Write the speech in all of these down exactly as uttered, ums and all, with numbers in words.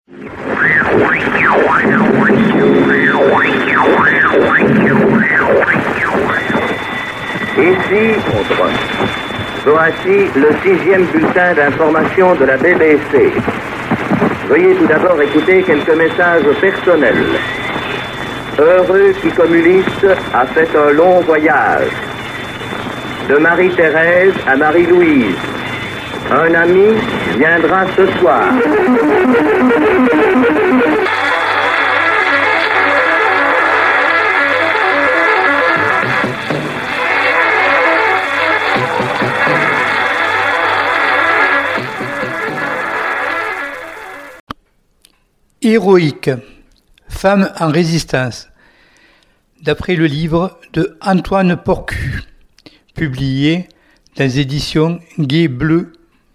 Ici, voici le sixième bulletin d'information de la B B C. Veuillez tout d'abord écouter quelques messages personnels. Heureux qui communiste a fait un long voyage. De Marie-Thérèse à Marie-Louise. Un ami viendra ce soir. Héroïque, femme en résistance, d'après le livre de Antoine Porcu, publié dans les éditions Gué Bleu.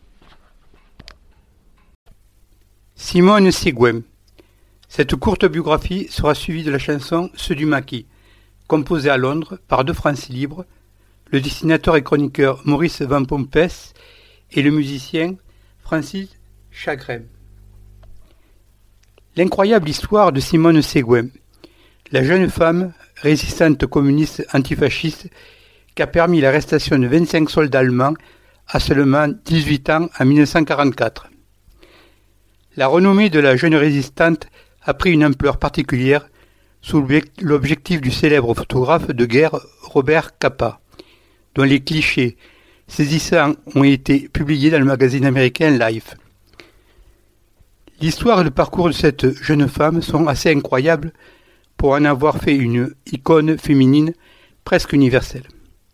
Simone Seguin. Cette courte biographie sera suivie de la chanson Ceux du Maquis, composée à Londres par deux Français libres, le dessinateur et chroniqueur Maurice Van Pompès et le musicien Francis Chagrin. L'incroyable histoire de Simone Seguin, la jeune femme résistante communiste antifasciste qui a permis l'arrestation de vingt-cinq soldats allemands à seulement dix-huit ans en mille neuf cent quarante-quatre. La renommée de la jeune résistante a pris une ampleur particulière sous l'objectif du célèbre photographe de guerre Robert Capa, dont les clichés saisissants ont été publiés dans le magazine américain Life. L'histoire et le parcours de cette jeune femme sont assez incroyables pour en avoir fait une icône féminine presque universelle.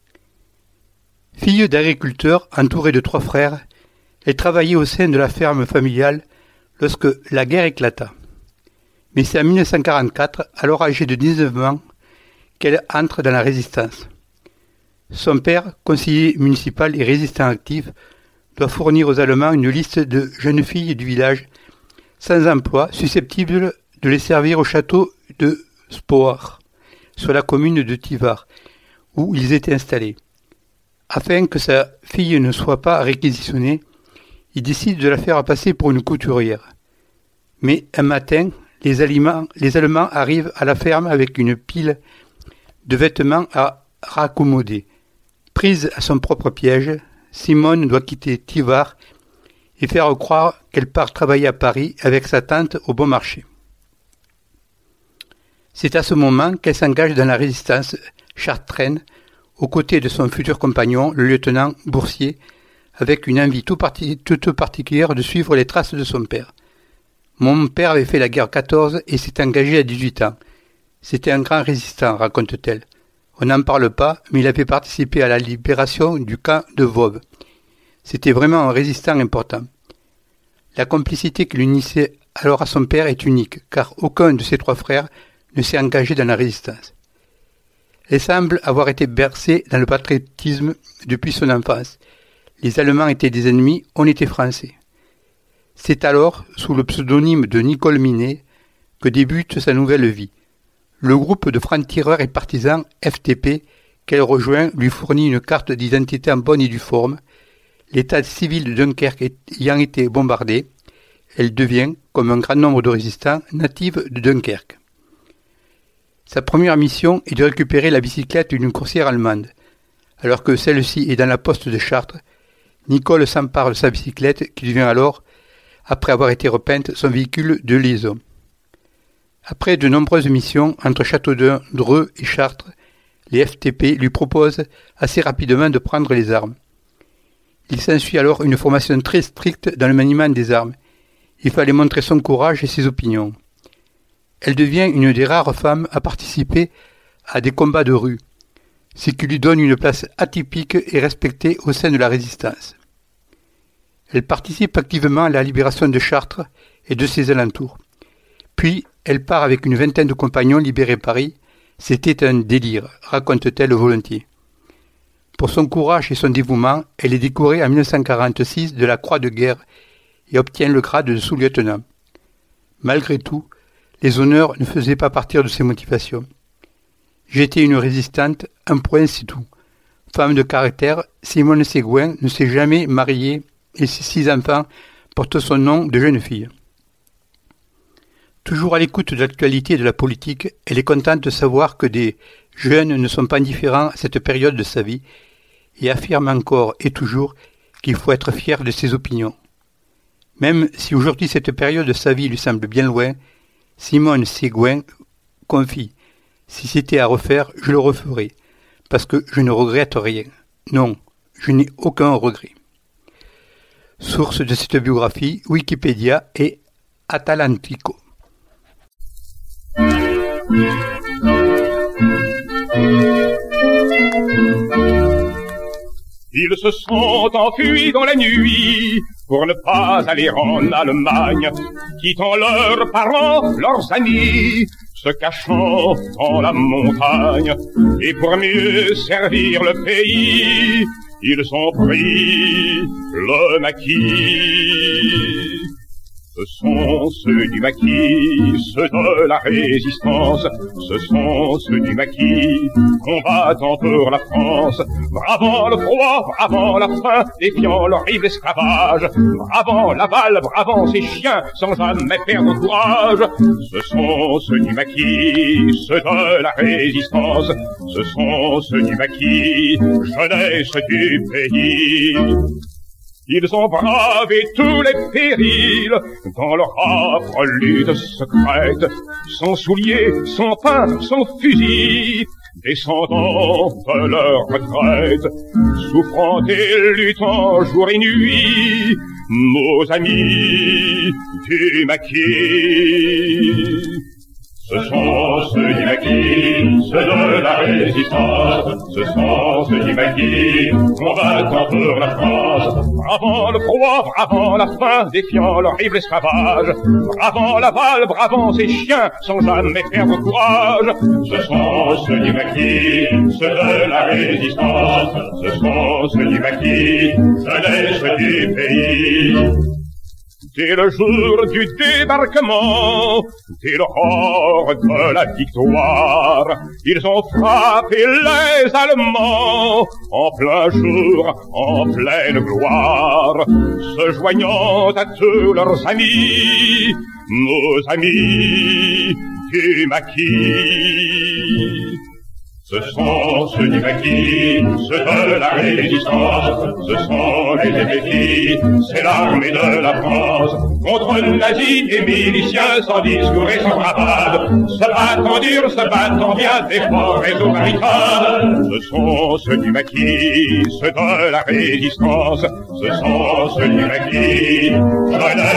Fille d'agriculteurs entourée de trois frères, elle travaillait au sein de la ferme familiale lorsque la guerre éclata. Mais c'est en mille neuf cent quarante-quatre, alors âgée de dix-neuf ans, qu'elle entre dans la résistance. Son père, conseiller municipal et résistant actif, doit fournir aux Allemands une liste de jeunes filles du village sans emploi, susceptibles de les servir au château de Spoar, sur la commune de Tivar, où ils étaient installés. Afin que sa fille ne soit pas réquisitionnée, il décide de la faire passer pour une couturière. Mais un matin, les, aliments, les Allemands arrivent à la ferme avec une pile de vêtements à raccommoder. Prise à son propre piège, Simone doit quitter Tivar et faire croire qu'elle part travailler à Paris avec sa tante au bon marché. C'est à ce moment qu'elle s'engage dans la résistance chartraine aux côtés de son futur compagnon, le lieutenant Boursier, avec une envie tout parti, toute particulière de suivre les traces de son père. Mon père avait fait la guerre quatorze et s'est engagé à dix-huit ans. C'était un grand résistant, raconte-t-elle. On n'en parle pas, mais il avait participé à la libération du camp de Vauves. C'était vraiment un résistant important. La complicité qui l'unissait alors à son père est unique, car aucun de ses trois frères ne s'est engagé dans la résistance. Elle semble avoir été bercée dans le patriotisme depuis son enfance. Les Allemands étaient des ennemis, on était Français. C'est alors, sous le pseudonyme de Nicole Minet, que débute sa nouvelle vie. Le groupe de francs-tireurs et partisans F T P qu'elle rejoint lui fournit une carte d'identité en bonne et due forme. L'état civil de Dunkerque ayant été bombardé, elle devient, comme un grand nombre de résistants, native de Dunkerque. Sa première mission est de récupérer la bicyclette d'une coursière allemande. Alors que celle-ci est dans la poste de Chartres, Nicole s'empare de sa bicyclette qui devient alors, après avoir été repeinte, son véhicule de liaison. Après de nombreuses missions entre Châteaudun, Dreux et Chartres, les F T P lui proposent assez rapidement de prendre les armes. Il s'ensuit alors une formation très stricte dans le maniement des armes. Il fallait montrer son courage et ses opinions. Elle devient une des rares femmes à participer à des combats de rue, ce qui lui donne une place atypique et respectée au sein de la résistance. Elle participe activement à la libération de Chartres et de ses alentours. Puis, elle part avec une vingtaine de compagnons libérer Paris. C'était un délire, raconte-t-elle volontiers. Pour son courage et son dévouement, elle est décorée en mille neuf cent quarante-six de la Croix de guerre et obtient le grade de sous-lieutenant. Malgré tout, les honneurs ne faisaient pas partir de ses motivations. J'étais une résistante, un point c'est tout. Femme de caractère, Simone Seguin ne s'est jamais mariée et ses six enfants portent son nom de jeune fille. Toujours à l'écoute de l'actualité et de la politique, elle est contente de savoir que des jeunes ne sont pas indifférents à cette période de sa vie et affirme encore et toujours qu'il faut être fier de ses opinions. Même si aujourd'hui cette période de sa vie lui semble bien loin, Simone Séguin confie « Si c'était à refaire, je le referais, parce que je ne regrette rien. Non, je n'ai aucun regret. » Source de cette biographie, Wikipédia et Atalantico. Ils se sont enfuis dans la nuit pour ne pas aller en Allemagne, quittant leurs parents, leurs amis, se cachant dans la montagne. Et pour mieux servir le pays, ils ont pris le maquis. Ce sont ceux du maquis, ceux de la résistance, ce sont ceux du maquis, combattant pour la France, bravant le froid, bravant la faim, défiant l'horrible esclavage, bravant la balle, bravant ses chiens, sans jamais perdre courage. Ce sont ceux du maquis, ceux de la résistance, ce sont ceux du maquis, jeunesse du pays. Ils ont bravé tous les périls dans leur âpre lutte secrète, sans souliers, sans pain, sans fusil, descendant de leur retraite, souffrant et luttant jour et nuit, nos amis du maquis. Ce sont ceux du maquis, ceux de la résistance, ce sont ceux du maquis, combattant pour la France, bravant le froid, bravant la faim, défiant l'horrible esclavage, bravant la balle, bravant ses chiens, sans jamais perdre courage. Ce sont ceux du maquis, ceux de la résistance, ce sont ceux du maquis, jeunesse du pays. Dès le jour du débarquement, dès l'aurore de la victoire, ils ont frappé les Allemands en plein jour, en pleine gloire, se joignant à tous leurs amis, nos amis du maquis. Ce sont ceux du maquis, ceux de la résistance, ce sont les effectifs, c'est l'armée de la France, contre le nazis et miliciens sans discours et sans bravade, se battant dur, se battant bien, des forêts aux barricades. Ce sont ceux du maquis, ceux de la résistance, ce sont ceux du maquis, jeunesse